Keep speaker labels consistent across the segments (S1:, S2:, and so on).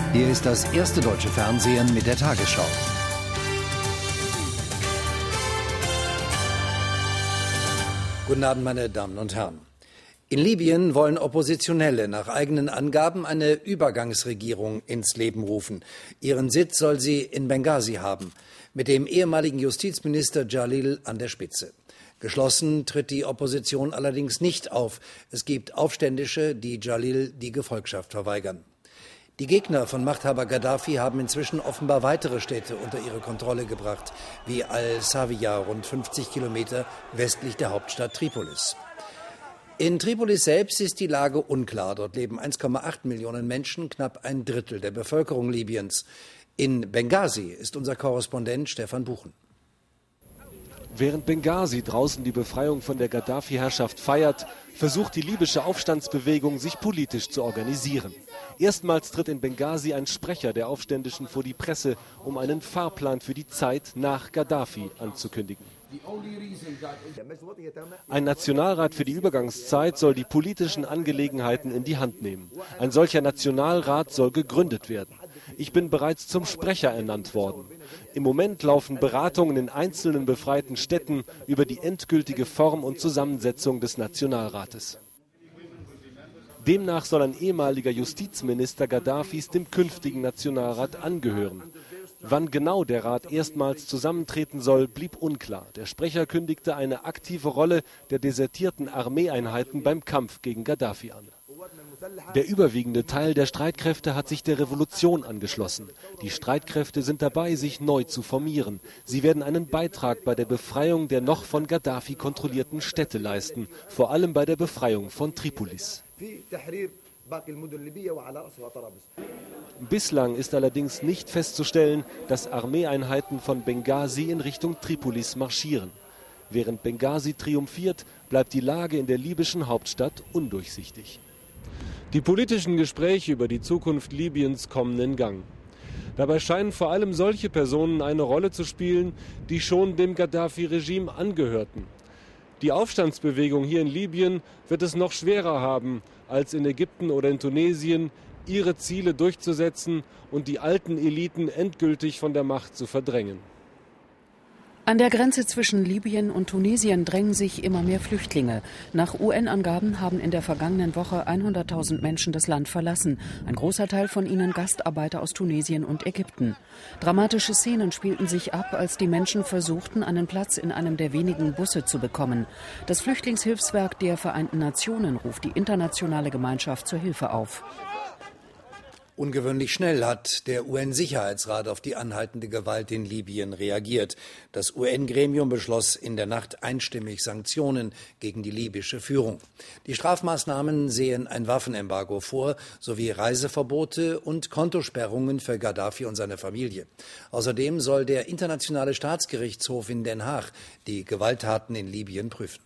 S1: Hier ist das erste deutsche Fernsehen mit der Tagesschau. Guten Abend, meine Damen und Herren. In Libyen wollen Oppositionelle nach eigenen Angaben eine Übergangsregierung ins Leben rufen. Ihren Sitz soll sie in Benghazi haben, mit dem ehemaligen Justizminister Jalil an der Spitze. Geschlossen tritt die Opposition allerdings nicht auf. Es gibt Aufständische, die Jalil die Gefolgschaft verweigern. Die Gegner von Machthaber Gaddafi haben inzwischen offenbar weitere Städte unter ihre Kontrolle gebracht, wie Al-Sawiya, rund 50 Kilometer westlich der Hauptstadt Tripolis. In Tripolis selbst ist die Lage unklar. Dort leben 1,8 Millionen Menschen, knapp ein Drittel der Bevölkerung Libyens. In Benghazi ist unser Korrespondent Stefan Buchen.
S2: Während Benghazi draußen die Befreiung von der Gaddafi-Herrschaft feiert, versucht die libysche Aufstandsbewegung, sich politisch zu organisieren. Erstmals tritt in Benghazi ein Sprecher der Aufständischen vor die Presse, um einen Fahrplan für die Zeit nach Gaddafi anzukündigen. Ein Nationalrat für die Übergangszeit soll die politischen Angelegenheiten in die Hand nehmen. Ein solcher Nationalrat soll gegründet werden. Ich bin bereits zum Sprecher ernannt worden. Im Moment laufen Beratungen in einzelnen befreiten Städten über die endgültige Form und Zusammensetzung des Nationalrates. Demnach soll ein ehemaliger Justizminister Gaddafis dem künftigen Nationalrat angehören. Wann genau der Rat erstmals zusammentreten soll, blieb unklar. Der Sprecher kündigte eine aktive Rolle der desertierten Armeeeinheiten beim Kampf gegen Gaddafi an. Der überwiegende Teil der Streitkräfte hat sich der Revolution angeschlossen. Die Streitkräfte sind dabei, sich neu zu formieren. Sie werden einen Beitrag bei der Befreiung der noch von Gaddafi kontrollierten Städte leisten, vor allem bei der Befreiung von Tripolis. Bislang ist allerdings nicht festzustellen, dass Armeeeinheiten von Benghazi in Richtung Tripolis marschieren. Während Benghazi triumphiert, bleibt die Lage in der libyschen Hauptstadt undurchsichtig. Die politischen Gespräche über die Zukunft Libyens kommen in Gang. Dabei scheinen vor allem solche Personen eine Rolle zu spielen, die schon dem Gaddafi-Regime angehörten. Die Aufstandsbewegung hier in Libyen wird es noch schwerer haben als in Ägypten oder in Tunesien, ihre Ziele durchzusetzen und die alten Eliten endgültig von der Macht zu verdrängen.
S3: An der Grenze zwischen Libyen und Tunesien drängen sich immer mehr Flüchtlinge. Nach UN-Angaben haben in der vergangenen Woche 100.000 Menschen das Land verlassen. Ein großer Teil von ihnen Gastarbeiter aus Tunesien und Ägypten. Dramatische Szenen spielten sich ab, als die Menschen versuchten, einen Platz in einem der wenigen Busse zu bekommen. Das Flüchtlingshilfswerk der Vereinten Nationen ruft die internationale Gemeinschaft zur Hilfe auf.
S1: Ungewöhnlich schnell hat der UN-Sicherheitsrat auf die anhaltende Gewalt in Libyen reagiert. Das UN-Gremium beschloss in der Nacht einstimmig Sanktionen gegen die libysche Führung. Die Strafmaßnahmen sehen ein Waffenembargo vor, sowie Reiseverbote und Kontosperrungen für Gaddafi und seine Familie. Außerdem soll der Internationale Staatsgerichtshof in Den Haag die Gewalttaten in Libyen prüfen.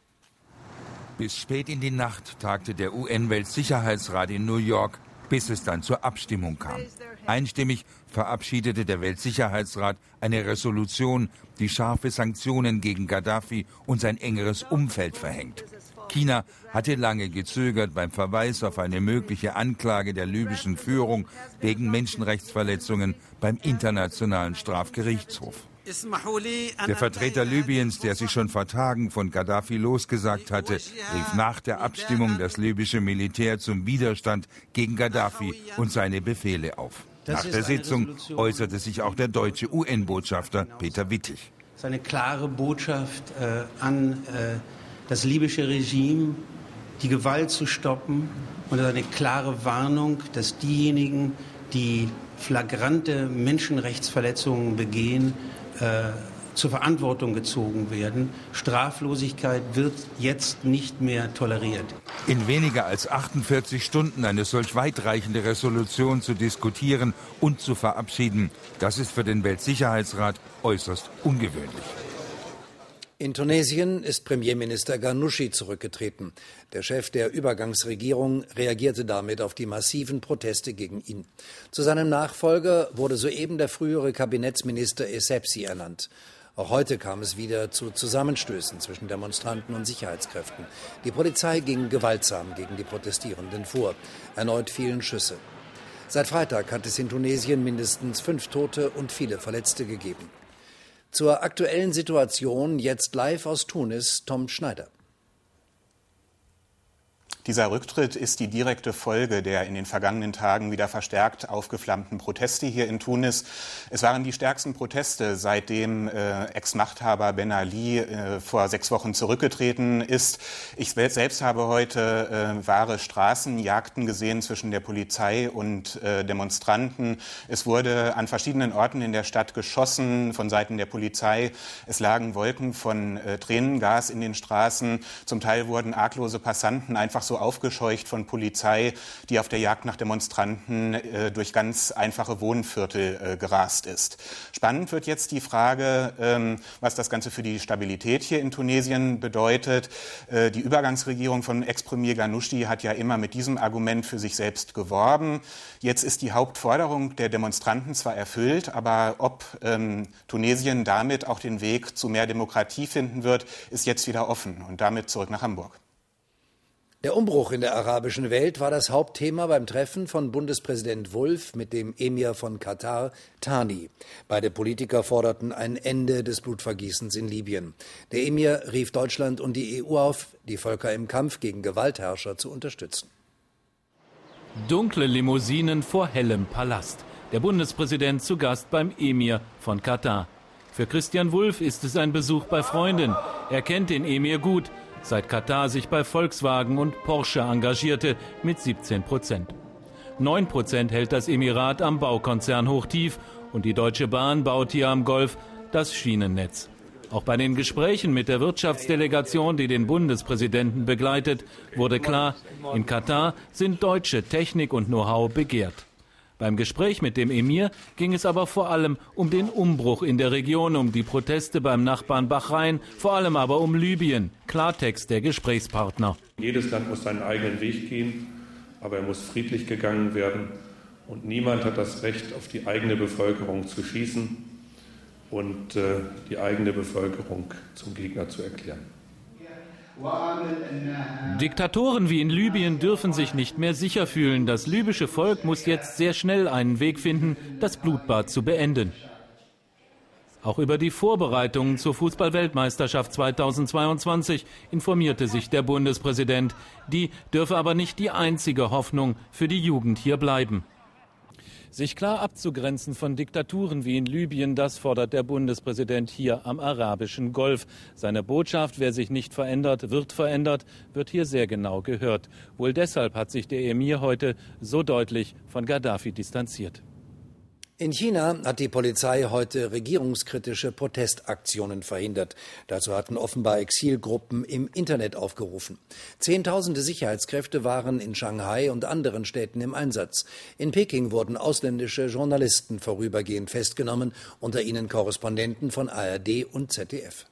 S4: Bis spät in die Nacht tagte der UN-Weltsicherheitsrat in New York, bis es dann zur Abstimmung kam. Einstimmig verabschiedete der Weltsicherheitsrat eine Resolution, die scharfe Sanktionen gegen Gaddafi und sein engeres Umfeld verhängt. China hatte lange gezögert beim Verweis auf eine mögliche Anklage der libyschen Führung wegen Menschenrechtsverletzungen beim Internationalen Strafgerichtshof. Der Vertreter Libyens, der sich schon vor Tagen von Gaddafi losgesagt hatte, rief nach der Abstimmung das libysche Militär zum Widerstand gegen Gaddafi und seine Befehle auf. Nach der Sitzung äußerte sich auch der deutsche UN-Botschafter Peter Wittig.
S5: Das ist eine klare Botschaft an das libysche Regime, die Gewalt zu stoppen, und eine klare Warnung, dass diejenigen, die flagrante Menschenrechtsverletzungen begehen, zur Verantwortung gezogen werden. Straflosigkeit wird jetzt nicht mehr toleriert.
S4: In weniger als 48 Stunden eine solch weitreichende Resolution zu diskutieren und zu verabschieden, das ist für den Weltsicherheitsrat äußerst ungewöhnlich.
S1: In Tunesien ist Premierminister Ghannouchi zurückgetreten. Der Chef der Übergangsregierung reagierte damit auf die massiven Proteste gegen ihn. Zu seinem Nachfolger wurde soeben der frühere Kabinettsminister Essebsi ernannt. Auch heute kam es wieder zu Zusammenstößen zwischen Demonstranten und Sicherheitskräften. Die Polizei ging gewaltsam gegen die Protestierenden vor. Erneut fielen Schüsse. Seit Freitag hat es in Tunesien mindestens 5 Tote und viele Verletzte gegeben. Zur aktuellen Situation jetzt live aus Tunis, Tom Schneider.
S6: Dieser Rücktritt ist die direkte Folge der in den vergangenen Tagen wieder verstärkt aufgeflammten Proteste hier in Tunis. Es waren die stärksten Proteste, seitdem Ex-Machthaber Ben Ali vor 6 Wochen zurückgetreten ist. Ich selbst habe heute wahre Straßenjagden gesehen zwischen der Polizei und Demonstranten. Es wurde an verschiedenen Orten in der Stadt geschossen von Seiten der Polizei. Es lagen Wolken von Tränengas in den Straßen. Zum Teil wurden arglose Passanten einfach so aufgescheucht von Polizei, die auf der Jagd nach Demonstranten durch ganz einfache Wohnviertel gerast ist. Spannend wird jetzt die Frage, was das Ganze für die Stabilität hier in Tunesien bedeutet. Die Übergangsregierung von Ex-Premier Ghannouchi hat ja immer mit diesem Argument für sich selbst geworben. Jetzt ist die Hauptforderung der Demonstranten zwar erfüllt, aber ob Tunesien damit auch den Weg zu mehr Demokratie finden wird, ist jetzt wieder offen. Und damit zurück nach Hamburg.
S1: Der Umbruch in der arabischen Welt war das Hauptthema beim Treffen von Bundespräsident Wulff mit dem Emir von Katar, Thani. Beide Politiker forderten ein Ende des Blutvergießens in Libyen. Der Emir rief Deutschland und die EU auf, die Völker im Kampf gegen Gewaltherrscher zu unterstützen.
S7: Dunkle Limousinen vor hellem Palast. Der Bundespräsident zu Gast beim Emir von Katar. Für Christian Wulff ist es ein Besuch bei Freunden. Er kennt den Emir gut, seit Katar sich bei Volkswagen und Porsche engagierte mit 17%. 9% hält das Emirat am Baukonzern Hochtief und die Deutsche Bahn baut hier am Golf das Schienennetz. Auch bei den Gesprächen mit der Wirtschaftsdelegation, die den Bundespräsidenten begleitet, wurde klar, in Katar sind deutsche Technik und Know-how begehrt. Beim Gespräch mit dem Emir ging es aber vor allem um den Umbruch in der Region, um die Proteste beim Nachbarn Bahrain, vor allem aber um Libyen. Klartext der Gesprächspartner.
S8: Jedes Land muss seinen eigenen Weg gehen, aber er muss friedlich gegangen werden. Und niemand hat das Recht, auf die eigene Bevölkerung zu schießen und die eigene Bevölkerung zum Gegner zu erklären.
S7: Diktatoren wie in Libyen dürfen sich nicht mehr sicher fühlen. Das libysche Volk muss jetzt sehr schnell einen Weg finden, das Blutbad zu beenden. Auch über die Vorbereitungen zur Fußball-Weltmeisterschaft 2022 informierte sich der Bundespräsident. Die dürfe aber nicht die einzige Hoffnung für die Jugend hier bleiben. Sich klar abzugrenzen von Diktaturen wie in Libyen, das fordert der Bundespräsident hier am arabischen Golf. Seine Botschaft, wer sich nicht verändert, wird hier sehr genau gehört. Wohl deshalb hat sich der Emir heute so deutlich von Gaddafi distanziert.
S1: In China hat die Polizei heute regierungskritische Protestaktionen verhindert. Dazu hatten offenbar Exilgruppen im Internet aufgerufen. Zehntausende Sicherheitskräfte waren in Shanghai und anderen Städten im Einsatz. In Peking wurden ausländische Journalisten vorübergehend festgenommen, unter ihnen Korrespondenten von ARD und ZDF.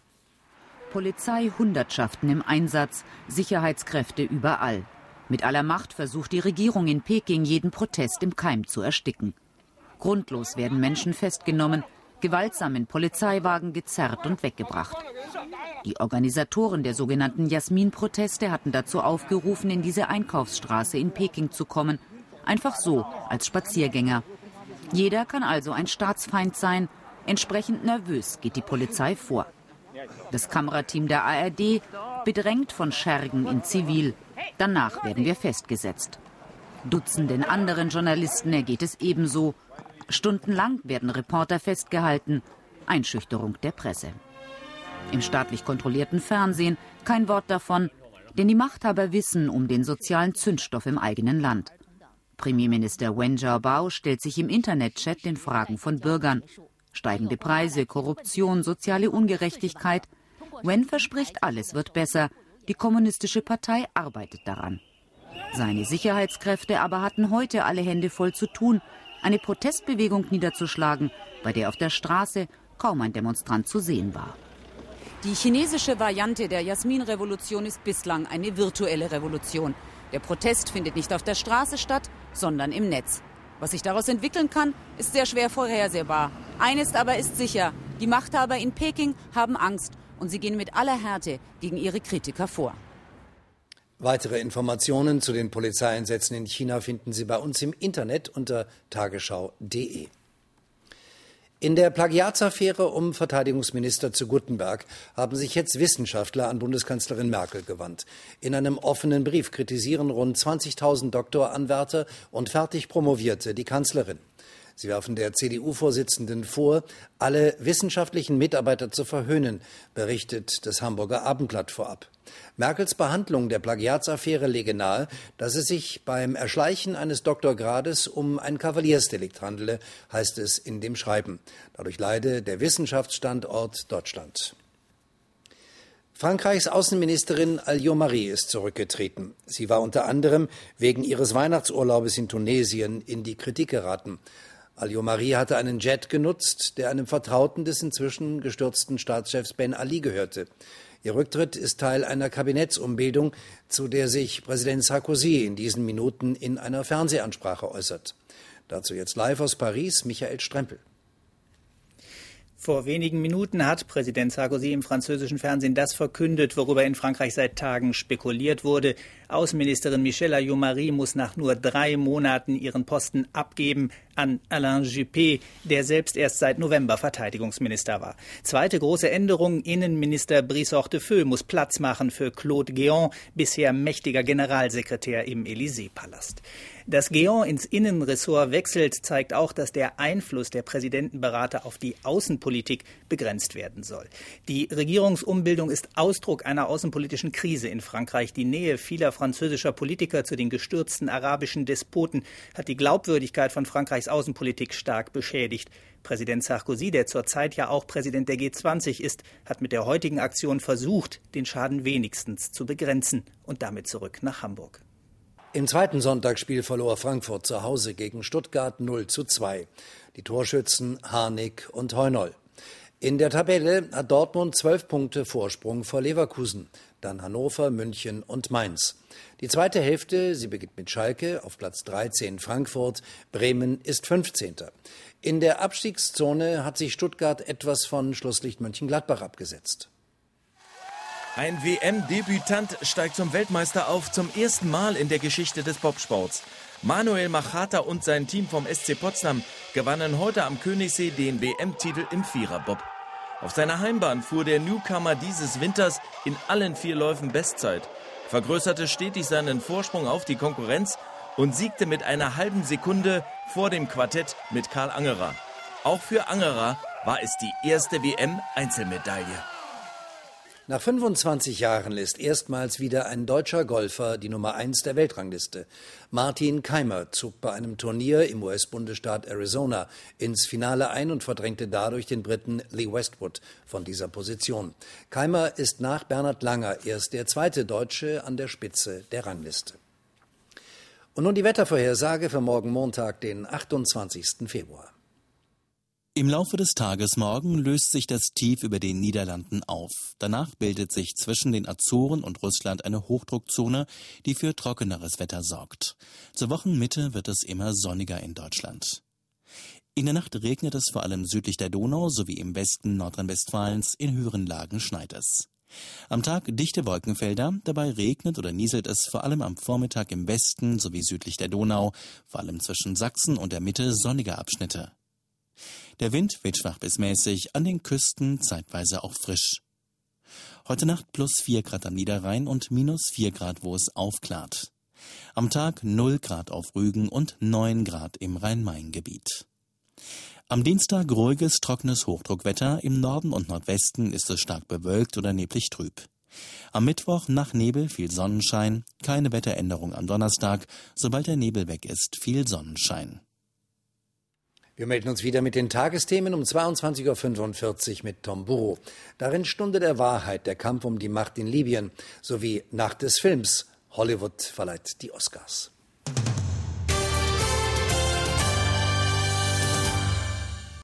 S3: Polizeihundertschaften im Einsatz, Sicherheitskräfte überall. Mit aller Macht versucht die Regierung in Peking, jeden Protest im Keim zu ersticken. Grundlos werden Menschen festgenommen, gewaltsam in Polizeiwagen gezerrt und weggebracht. Die Organisatoren der sogenannten Jasmin-Proteste hatten dazu aufgerufen, in diese Einkaufsstraße in Peking zu kommen. Einfach so, als Spaziergänger. Jeder kann also ein Staatsfeind sein. Entsprechend nervös geht die Polizei vor. Das Kamerateam der ARD bedrängt von Schergen in Zivil. Danach werden wir festgesetzt. Dutzenden anderen Journalisten ergeht es ebenso. Stundenlang werden Reporter festgehalten. Einschüchterung der Presse. Im staatlich kontrollierten Fernsehen kein Wort davon, denn die Machthaber wissen um den sozialen Zündstoff im eigenen Land. Premierminister Wen Jiabao stellt sich im Internetchat den Fragen von Bürgern. Steigende Preise, Korruption, soziale Ungerechtigkeit. Wen verspricht, alles wird besser. Die Kommunistische Partei arbeitet daran. Seine Sicherheitskräfte aber hatten heute alle Hände voll zu tun, eine Protestbewegung niederzuschlagen, bei der auf der Straße kaum ein Demonstrant zu sehen war.
S9: Die chinesische Variante der Jasmin-Revolution ist bislang eine virtuelle Revolution. Der Protest findet nicht auf der Straße statt, sondern im Netz. Was sich daraus entwickeln kann, ist sehr schwer vorhersehbar. Eines aber ist sicher, die Machthaber in Peking haben Angst und sie gehen mit aller Härte gegen ihre Kritiker vor.
S1: Weitere Informationen zu den Polizeieinsätzen in China finden Sie bei uns im Internet unter tagesschau.de. In der Plagiatsaffäre um Verteidigungsminister zu Guttenberg haben sich jetzt Wissenschaftler an Bundeskanzlerin Merkel gewandt. In einem offenen Brief kritisieren rund 20.000 Doktoranwärter und fertig Promovierte die Kanzlerin. Sie werfen der CDU-Vorsitzenden vor, alle wissenschaftlichen Mitarbeiter zu verhöhnen, berichtet das Hamburger Abendblatt vorab. Merkels Behandlung der Plagiatsaffäre lege nahe, dass es sich beim Erschleichen eines Doktorgrades um ein Kavaliersdelikt handele, heißt es in dem Schreiben. Dadurch leide der Wissenschaftsstandort Deutschland. Frankreichs Außenministerin Alliot-Marie ist zurückgetreten. Sie war unter anderem wegen ihres Weihnachtsurlaubes in Tunesien in die Kritik geraten. Alliot-Marie hatte einen Jet genutzt, der einem Vertrauten des inzwischen gestürzten Staatschefs Ben Ali gehörte. Ihr Rücktritt ist Teil einer Kabinettsumbildung, zu der sich Präsident Sarkozy in diesen Minuten in einer Fernsehansprache äußert. Dazu jetzt live aus Paris Michael Strempel.
S10: Vor wenigen Minuten hat Präsident Sarkozy im französischen Fernsehen das verkündet, worüber in Frankreich seit Tagen spekuliert wurde. Außenministerin Michèle Alliot-Marie muss nach nur 3 Monaten ihren Posten abgeben an Alain Juppé, der selbst erst seit November Verteidigungsminister war. Zweite große Änderung, Innenminister Brice Hortefeux muss Platz machen für Claude Guéant, bisher mächtiger Generalsekretär im Élysée-Palast. Dass Guéant ins Innenressort wechselt, zeigt auch, dass der Einfluss der Präsidentenberater auf die Außenpolitik begrenzt werden soll. Die Regierungsumbildung ist Ausdruck einer außenpolitischen Krise in Frankreich. Die Nähe vieler französischer Politiker zu den gestürzten arabischen Despoten hat die Glaubwürdigkeit von Frankreichs Außenpolitik stark beschädigt. Präsident Sarkozy, der zurzeit ja auch Präsident der G20 ist, hat mit der heutigen Aktion versucht, den Schaden wenigstens zu begrenzen und damit zurück nach Hamburg.
S1: Im zweiten Sonntagsspiel verlor Frankfurt zu Hause gegen Stuttgart 0:2. Die Torschützen Harnik und Heunol. In der Tabelle hat Dortmund 12 Punkte Vorsprung vor Leverkusen, dann Hannover, München und Mainz. Die zweite Hälfte, sie beginnt mit Schalke, auf Platz 13 Frankfurt, Bremen ist 15. In der Abstiegszone hat sich Stuttgart etwas von Schlusslicht Mönchengladbach abgesetzt.
S11: Ein WM-Debütant steigt zum Weltmeister auf, zum ersten Mal in der Geschichte des Bobsports. Manuel Machata und sein Team vom SC Potsdam gewannen heute am Königssee den WM-Titel im Viererbob. Auf seiner Heimbahn fuhr der Newcomer dieses Winters in allen 4 Läufen Bestzeit, vergrößerte stetig seinen Vorsprung auf die Konkurrenz und siegte mit einer halben Sekunde vor dem Quartett mit Karl Angerer. Auch für Angerer war es die erste WM-Einzelmedaille.
S1: Nach 25 Jahren lässt erstmals wieder ein deutscher Golfer die Nummer 1 der Weltrangliste. Martin Kaymer zog bei einem Turnier im US-Bundesstaat Arizona ins Finale ein und verdrängte dadurch den Briten Lee Westwood von dieser Position. Kaymer ist nach Bernhard Langer erst der zweite Deutsche an der Spitze der Rangliste. Und nun die Wettervorhersage für morgen Montag, den 28. Februar.
S12: Im Laufe des Tages morgen löst sich das Tief über den Niederlanden auf. Danach bildet sich zwischen den Azoren und Russland eine Hochdruckzone, die für trockeneres Wetter sorgt. Zur Wochenmitte wird es immer sonniger in Deutschland. In der Nacht regnet es vor allem südlich der Donau sowie im Westen Nordrhein-Westfalens, in höheren Lagen schneit es. Am Tag dichte Wolkenfelder, dabei regnet oder nieselt es vor allem am Vormittag im Westen sowie südlich der Donau, vor allem zwischen Sachsen und der Mitte sonnige Abschnitte. Der Wind weht schwach bis mäßig, an den Küsten zeitweise auch frisch. Heute Nacht +4 Grad am Niederrhein und -4 Grad, wo es aufklart. Am Tag 0 Grad auf Rügen und 9 Grad im Rhein-Main-Gebiet. Am Dienstag ruhiges, trockenes Hochdruckwetter. Im Norden und Nordwesten ist es stark bewölkt oder neblig trüb. Am Mittwoch nach Nebel viel Sonnenschein, keine Wetteränderung am Donnerstag. Sobald der Nebel weg ist, viel Sonnenschein.
S1: Wir melden uns wieder mit den Tagesthemen um 22:45 Uhr mit Tom Burrow. Darin Stunde der Wahrheit, der Kampf um die Macht in Libyen sowie Nacht des Films. Hollywood verleiht die Oscars.